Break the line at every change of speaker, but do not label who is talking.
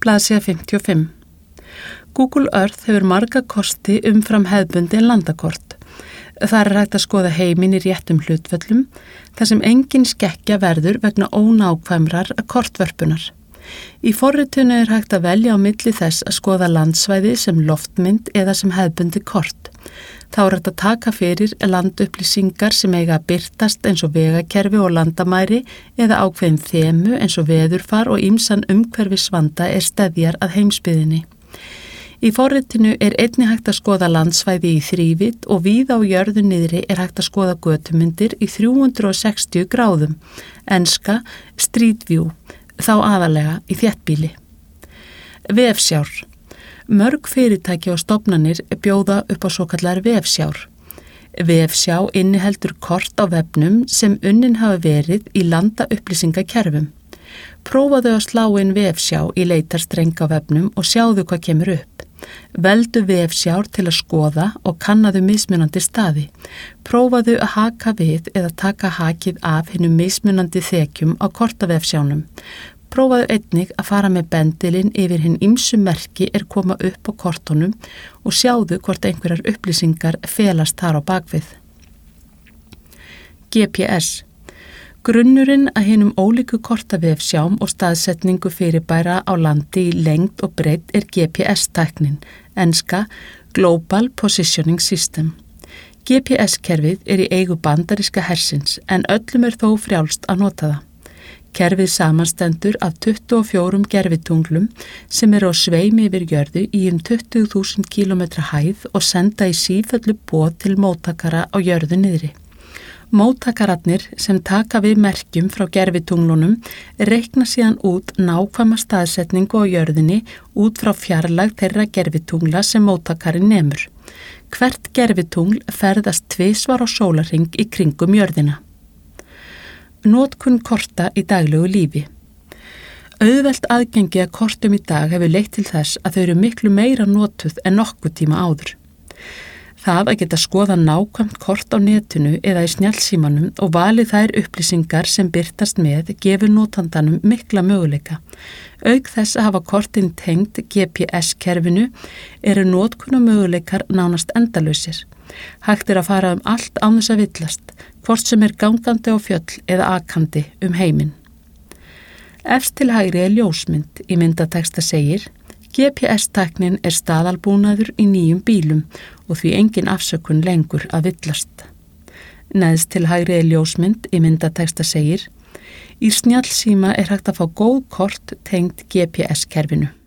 Blaðsíða 55. Google Earth hefur marga kosti umfram hefðbundin landakort. Þar hægt að skoða heiminn í réttum hlutföllum, þar sem engin skekkja verður vegna ónákvæmrar kortvörpunar. Í forritinu hægt að velja á milli þess að skoða landsvæði sem loftmynd eða sem hefðbundi kort. Þá hægt að taka fyrir landupplýsingar sem eiga að birtast eins og vegakerfi og landamæri eða ákveðin þemu eins og veðurfar og ýmsan umhverfisvanda steðjar að heimsbyggðinni. Í forritinu einnig hægt að skoða landsvæði í þrívídd og víða á jörðu niðri hægt að skoða götumyndir í 360 gráðum, enska Street View, þá aðalega í þéttbýli. Vefsjár. Mörg fyrirtæki og stofnanir bjóða upp á svokallar vefsjár. Vefsjá inniheldur kort á vefnum sem unnin hafa verið í landaupplýsingakerfum. Prófaðu að slá inn vefsjá í leitarstreng á vefnum og sjáðu hvað kemur upp. Veldu vefsjár til að skoða og kannaðu mismunandi staði. Prófaðu að haka við eða taka hakið af hinum mismunandi þekjum á kortavefsjánum. Prófaðu einnig að fara með bendilinn yfir hinn ýmsu merki koma upp á kortunum og sjáðu hvort einhverjar upplýsingar felast þar á bakvið. GPS. Grunnurinn að hinum ólíku kortavefsjám og staðsetningu fyrirbæra á landi í lengd og breidd GPS-tæknin, enska Global Positioning System. GPS-kerfið í eigu bandaríska hersins en öllum þó frjálst að nota það. Kerfið samanstendur af 24 gervitunglum sem á sveimi yfir jörðu í 20.000 km hæð og senda í sífellu boð til móttakara á jörðu niðri. Móttakararnir sem taka við merkjum frá gervitunglunum reikna síðan út nákvæma staðsetningu á jörðinni út frá fjarlægð þeirra gervitungla sem móttakarinn nemur. Hvert gervitungl ferðast 2 á sólarhring í kringum jörðina. Notkun korta í daglegu lífi. Auðvelt aðgengi að kortum í dag hefur leitt til þess að þau eru miklu meira notuð en nokkuð tíma áður. Það að geta skoða nákvæmt kort á netinu eða í snjallsímanum og valið þær upplýsingar sem birtast með gefur notandanum mikla möguleika. Auk þess að hafa kortin tengd GPS-kerfinu notkunum möguleikar nánast endalausir. Hægt að fara allt án þess að villast, hvort sem gangandi á fjöll eða akandi heiminn. Efst til hægri ljósmynd. Í myndateksta segir: GPS-tæknin staðalbúnaður í nýjum bílum og því engin afsökun lengur að villast. Neðst til hægri ljósmynd. Í myndateksta segir: Í snjallsíma hægt að fá góð kort tengd GPS-kerfinu.